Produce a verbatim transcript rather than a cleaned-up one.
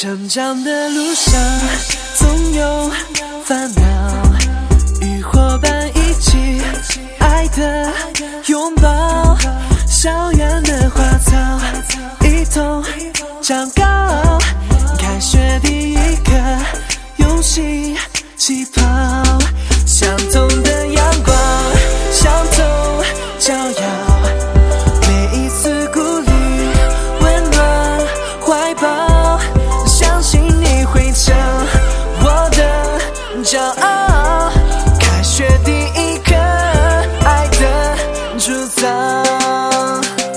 成长的路上总有烦恼，与伙伴一起爱的拥抱，校园的花草一同长高。